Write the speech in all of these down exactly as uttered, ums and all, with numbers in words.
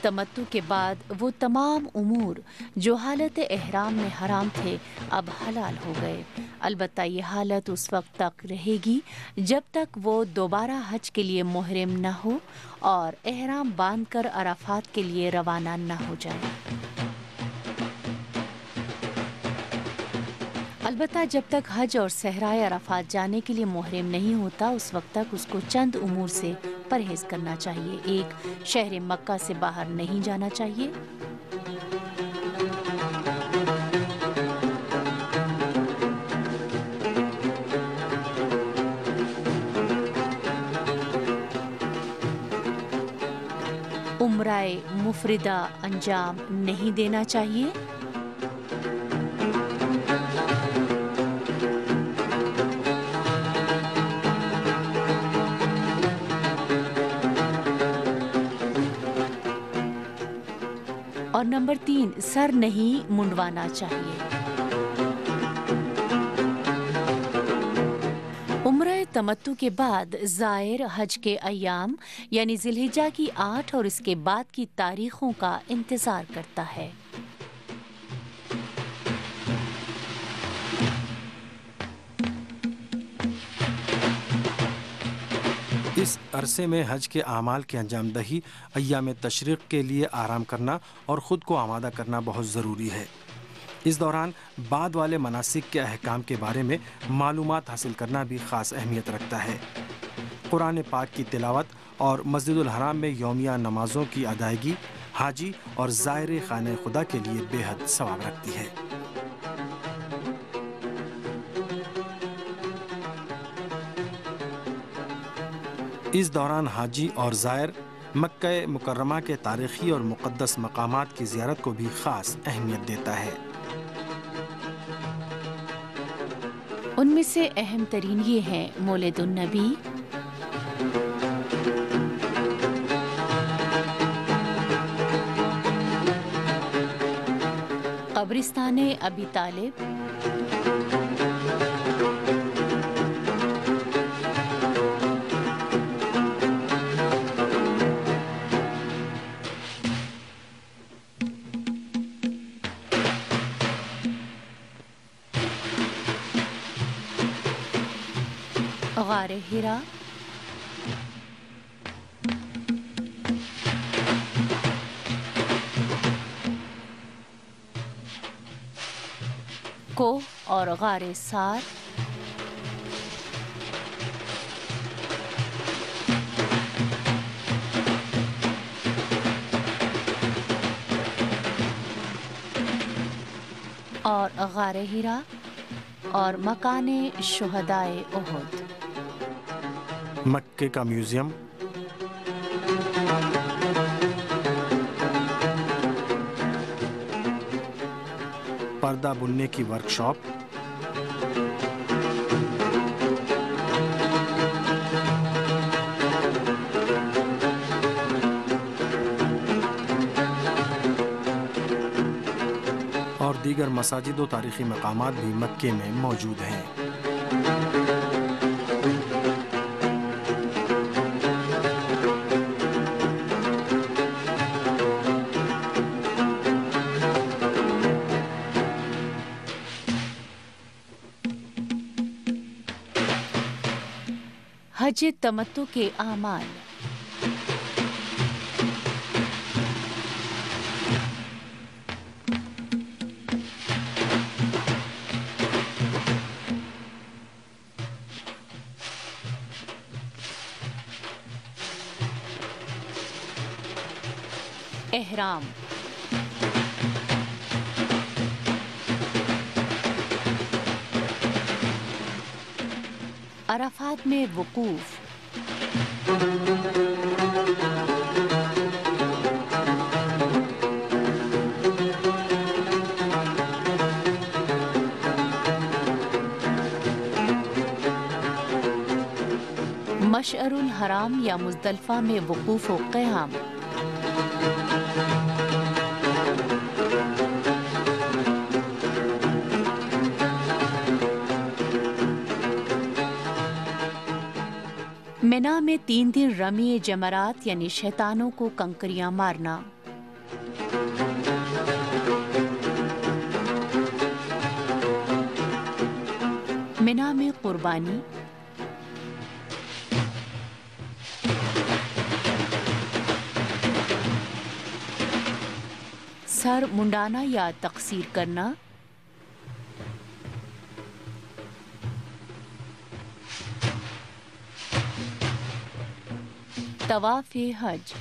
तमत्तु के बाद वो तमाम उमूर जो हालत एहराम में हराम थे अब हलाल हो गए। अलबत्ता ये हालत उस वक्त तक रहेगी जब तक वो दोबारा हज के लिए मुहरिम न हो और एहराम बांधकर अराफात के लिए रवाना न हो जाए। अलबत्ता जब तक हज और सहराए अराफात जाने के लिए मुहरिम नहीं होता उस वक्त तक उसको चंद उमूर से परहेज करना चाहिए। एक, शहर मक्का से बाहर नहीं जाना चाहिए। उम्राए मुफरिदा अंजाम नहीं देना चाहिए। और नंबर तीन, सर नहीं मुंडवाना चाहिए। उम्रे तमत्तु के बाद ज़ायर हज के अय्याम यानी ज़िलहिज्जा की आठ और इसके बाद की तारीखों का इंतज़ार करता है। इस अरसे में हज के आमाल की अंजाम दही, अय्याम तशरीक़ के लिए आराम करना और ख़ुद को आमादा करना बहुत ज़रूरी है। इस दौरान बाद वाले मनासिक के अहकाम के बारे में मालूमात हासिल करना भी ख़ास अहमियत रखता है। कुरान पाक की तिलावत और मस्जिदुल हराम में यौमिया नमाज़ों की अदायगी हाजी और ज़ायर खाने खुदा के लिए बेहद सवाब रखती है। इस दौरान हाजी और ज़ायर मक्का मुकर्रमा के तारीख़ी और मुक़द्दस मकामात की ज़ियारत को भी ख़ास अहमियत देता है। उनमें से अहम तरीन ये हैं मौलिदुन नबी, कब्रिस्तान अबी तालिब, गारे हिरा, कोह और गारे सार, और गारे हिरा और मकाने शुहदाए उहुद। मक्के का म्यूज़ियम, पर्दा बुनने की वर्कशॉप, और दीगर मसाजिद व तारीख़ी मकामात भी मक्के में मौजूद हैं। हज तमत्तु के आमाल। एहराम, अराफात में वकूफ, मशअरुल हराम या मुज़दलिफ़ा में वकूफ व क़याम, मिना में तीन दिन रमी जमरात यानी शैतानों को कंकरियां मारना, मिना में कुर्बानी, सर मुंडाना या तकसीर करना, तवाफ़े हज,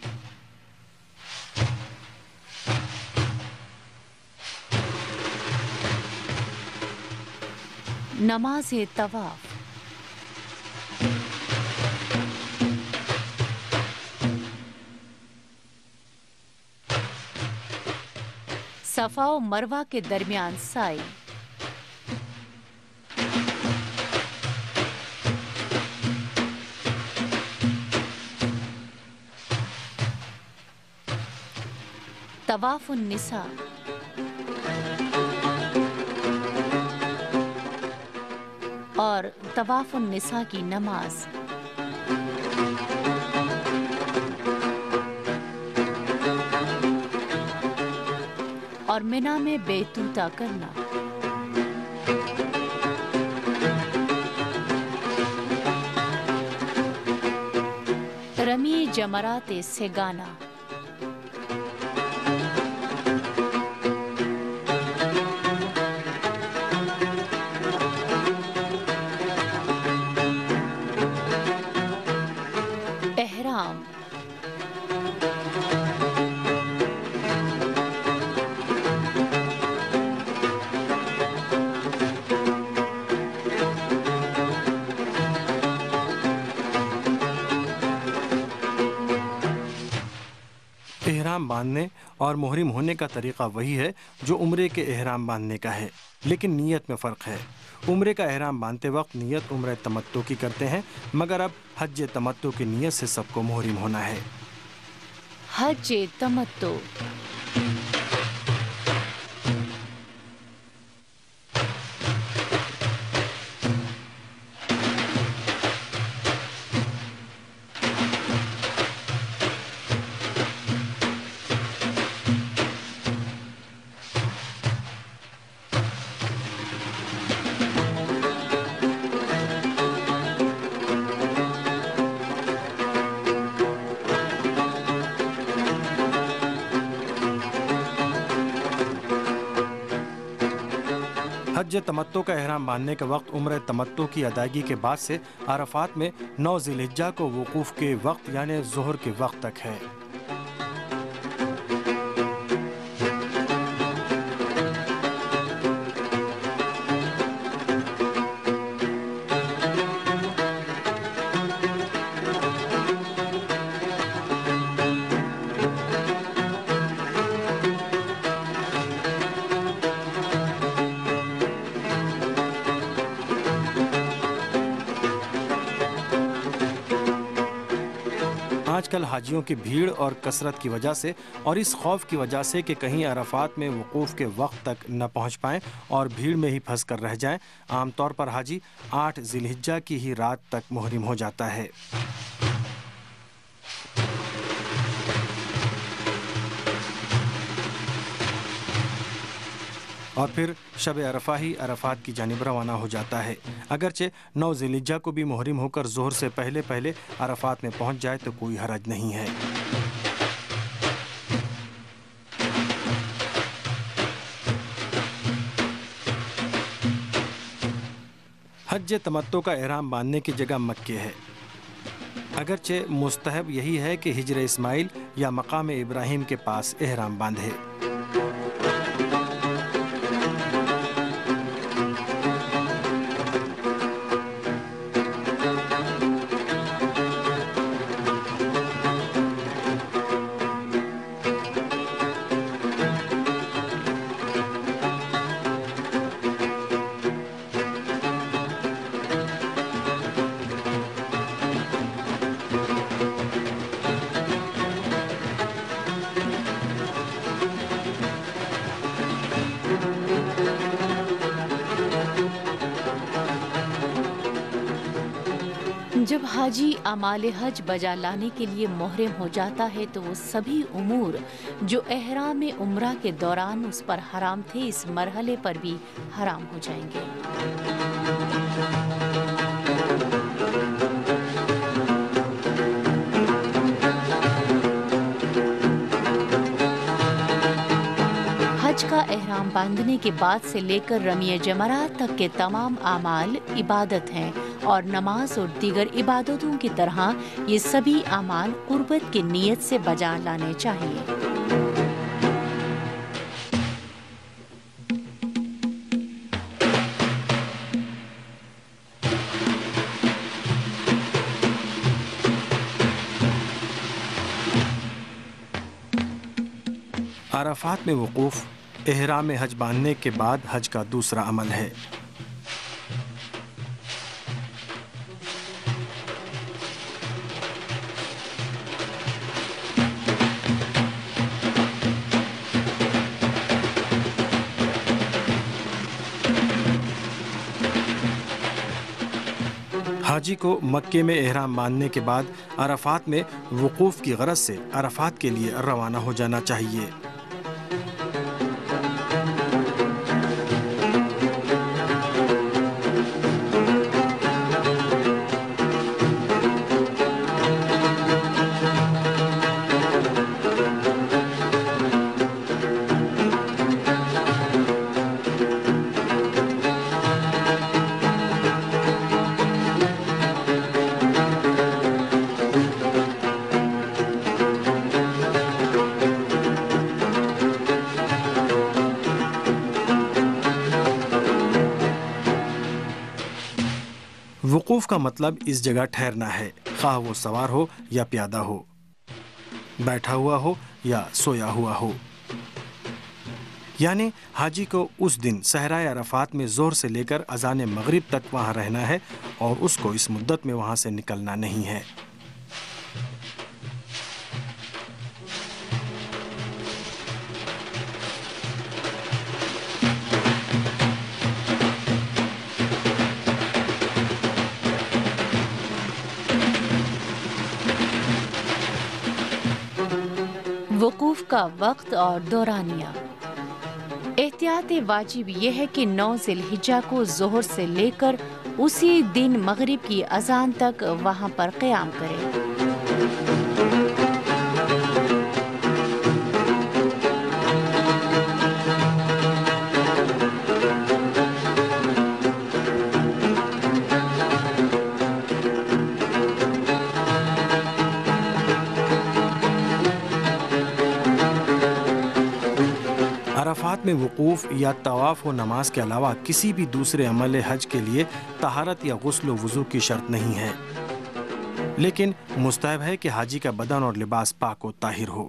नमाज़े तवाफ़, सफ़ा और मरवा के दरमियान साई, तवाफ़ुन निसा, और तवाफ़ुन निसा की नमाज। और मिना में बेतूता करना। रमी जमराते से गाना। एहराम, एहराम बांधने और मुहरिम होने का तरीक़ा वही है जो उम्रे के एहराम बांधने का है, लेकिन नीयत में फ़र्क है। उम्रे का एहराम बांधते वक्त नीयत उम्रे तमत्तु की करते हैं, मगर अब हज तमत्तु की नीयत से सबको मुहरिम होना है। हज तमत्तु। हज तमत्तु का एहराम बांधने के वक्त उम्र तमत्तु की अदायगी के बाद से अरफात में नौ ज़िलहिज्जा को वकूफ़ के वक्त यानी ज़ोहर के वक्त तक है। आजकल हाजियों की भीड़ और कसरत की वजह से और इस खौफ की वजह से कि कहीं अरफात में वकूफ़ के वक्त तक न पहुंच पाएं और भीड़ में ही फंस कर रह जाएं, आमतौर पर हाजी आठ ज़िलहिज्जा की ही रात तक मुहरिम हो जाता है। और फिर शब अरफा ही अरफात की जानिब रवाना हो जाता है। अगरचे नौ ज़िलहिज्जा को भी मुहरिम होकर ज़ोहर से पहले पहले अरफात में पहुंच जाए तो कोई हरज नहीं है। हज तमत्तु का एहराम बांधने की जगह मक्के है। अगरचे मुस्तहब यही है कि हिजर इस्माइल या मकाम इब्राहिम के पास एहराम बांधे। جب حاجی اعمال حج بجا لانے کے لیے محرم ہو جاتا ہے تو وہ سبھی امور جو احرام عمرہ کے دوران اس پر حرام تھے اس مرحلے پر بھی حرام ہو جائیں گے۔ حج کا احرام باندھنے کے بعد سے لے کر رمی جمرات تک کے تمام اعمال عبادت ہیں اور نماز اور دیگر عبادتوں کی طرح یہ سبھی اعمال قربت کی نیت سے بجا لانے چاہیے۔ عرفات میں وقوف احرام حج باندھنے کے بعد حج کا دوسرا عمل ہے۔ حاجی کو مکے میں احرام باندھنے کے بعد عرفات میں وقوف کی غرض سے عرفات کے لیے روانہ ہو جانا چاہیے۔ وقوف کا مطلب اس جگہ ٹھہرنا ہے، خواہ وہ سوار ہو یا پیادہ ہو، بیٹھا ہوا ہو یا سویا ہوا ہو۔ یعنی حاجی کو اس دن صحرائے عرفات میں ظہر سے لے کر اذان مغرب تک وہاں رہنا ہے اور اس کو اس مدت میں وہاں سے نکلنا نہیں ہے۔ وقوف کا وقت اور دورانیہ۔ احتیاط واجب یہ ہے کہ نو ذی الحجہ کو ظہر سے لے کر اسی دن مغرب کی اذان تک وہاں پر قیام کرے۔ عرفات میں وقوف یا طواف و نماز کے علاوہ کسی بھی دوسرے عمل حج کے لیے طہارت یا غسل و وضو کی شرط نہیں ہے، لیکن مستحب ہے کہ حاجی کا بدن اور لباس پاک و طاہر ہو۔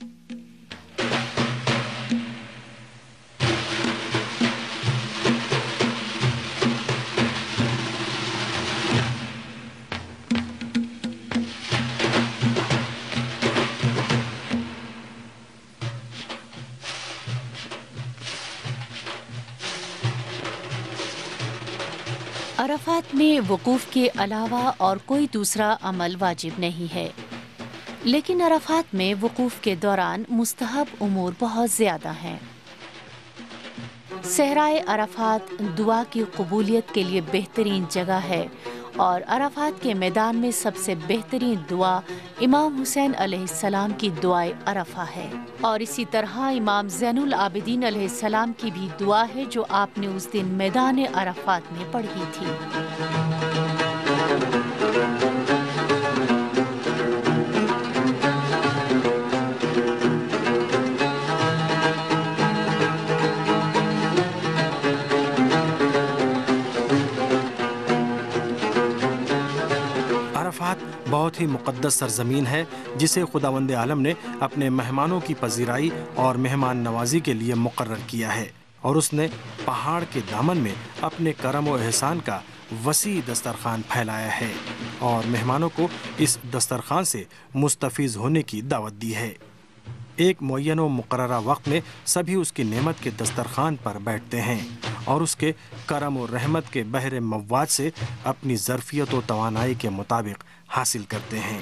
عرفات میں وقوف کے علاوہ اور کوئی دوسرا عمل واجب نہیں ہے، لیکن عرفات میں وقوف کے دوران مستحب امور بہت زیادہ ہیں۔ صحرائے عرفات دعا کی قبولیت کے لیے بہترین جگہ ہے اور عرفات کے میدان میں سب سے بہترین دعا امام حسین علیہ السلام کی دعائے عرفہ ہے، اور اسی طرح امام زین العابدین علیہ السلام کی بھی دعا ہے جو آپ نے اس دن میدان عرفات میں پڑھی تھی۔ بہت ہی مقدس سرزمین ہے جسے خداوند عالم نے اپنے مہمانوں کی پذیرائی اور مہمان نوازی کے لیے مقرر کیا ہے، اور اس نے پہاڑ کے دامن میں اپنے کرم و احسان کا وسیع دسترخوان پھیلایا ہے اور مہمانوں کو اس دسترخوان سے مستفیض ہونے کی دعوت دی ہے۔ ایک معین و مقررہ وقت میں سبھی اس کی نعمت کے دسترخوان پر بیٹھتے ہیں اور اس کے کرم و رحمت کے بحر مواد سے اپنی ظرفیت و توانائی کے مطابق حاصل کرتے ہیں۔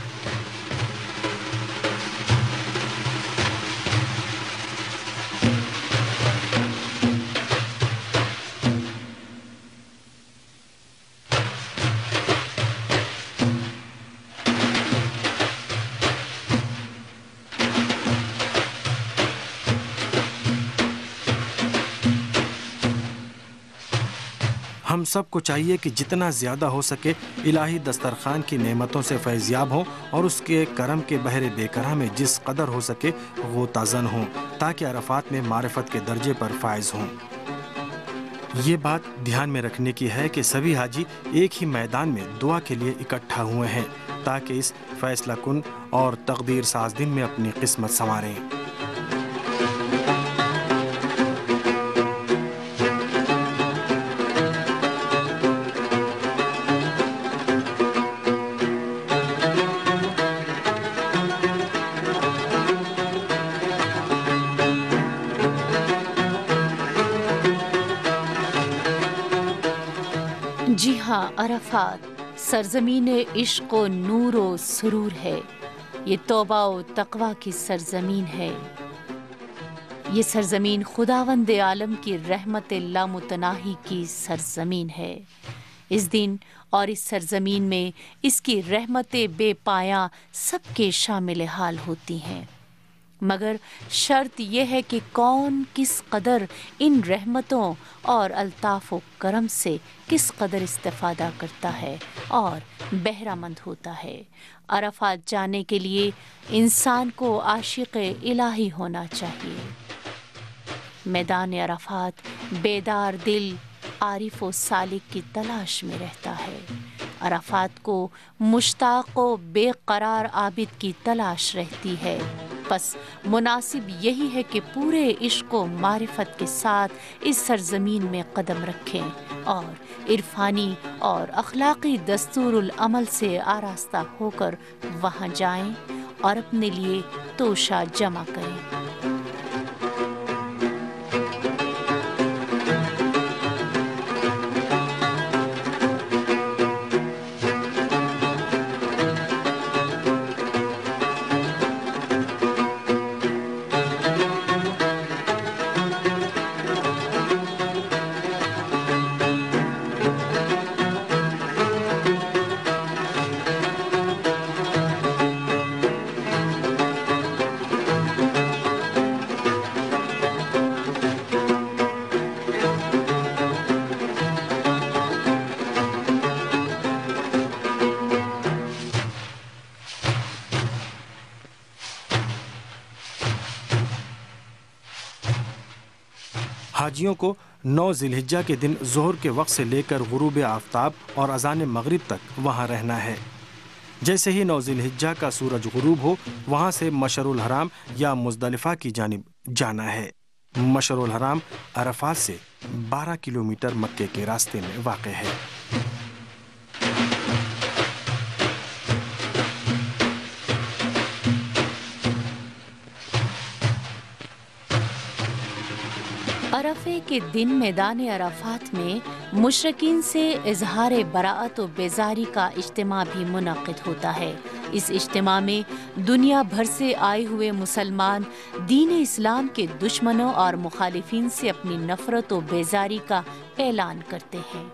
ہم سب کو چاہیے کہ جتنا زیادہ ہو سکے الہی دسترخوان کی نعمتوں سے فیضیاب ہوں اور اس کے کرم کے بحر بے کرہ میں جس قدر ہو سکے غوطہ زن ہوں تاکہ عرفات میں معرفت کے درجے پر فائز ہوں۔ یہ بات دھیان میں رکھنے کی ہے کہ سبھی حاجی ایک ہی میدان میں دعا کے لیے اکٹھا ہوئے ہیں تاکہ اس فیصلہ کن اور تقدیر ساز دن میں اپنی قسمت سنواریں۔ جی ہاں، عرفات سرزمین عشق و نور و سرور ہے، یہ توبہ و تقوی کی سرزمین ہے، یہ سرزمین خداوند عالم کی رحمت لامتناہی کی سرزمین ہے۔ اس دن اور اس سرزمین میں اس کی رحمتیں بے پایاں سب کے شامل حال ہوتی ہیں، مگر شرط یہ ہے کہ کون کس قدر ان رحمتوں اور الطاف و کرم سے کس قدر استفادہ کرتا ہے اور بہرہ مند ہوتا ہے۔ عرفات جانے کے لیے انسان کو عاشق الہی ہونا چاہیے۔ میدان عرفات بیدار دل عارف و سالک کی تلاش میں رہتا ہے۔ عرفات کو مشتاق و بے قرار عابد کی تلاش رہتی ہے۔ پس مناسب یہی ہے کہ پورے عشق و معرفت کے ساتھ اس سرزمین میں قدم رکھیں اور عرفانی اور اخلاقی دستور العمل سے آراستہ ہو کر وہاں جائیں اور اپنے لیے توشہ جمع کریں۔ حاجیوں کو نو ذی الحجہ کے دن ظہر کے وقت سے لے کر غروب آفتاب اور اذان مغرب تک وہاں رہنا ہے۔ جیسے ہی نو ذی الحجہ کا سورج غروب ہو وہاں سے مشعر الحرام یا مزدلفہ کی جانب جانا ہے۔ مشعر الحرام عرفات سے بارہ کلومیٹر مکے کے راستے میں واقع ہے۔ عرفے کے دن میدان عرفات میں مشرکین سے اظہار براءت و بیزاری کا اجتماع بھی منعقد ہوتا ہے۔ اس اجتماع میں دنیا بھر سے آئے ہوئے مسلمان دین اسلام کے دشمنوں اور مخالفین سے اپنی نفرت و بیزاری کا اعلان کرتے ہیں۔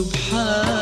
سبحان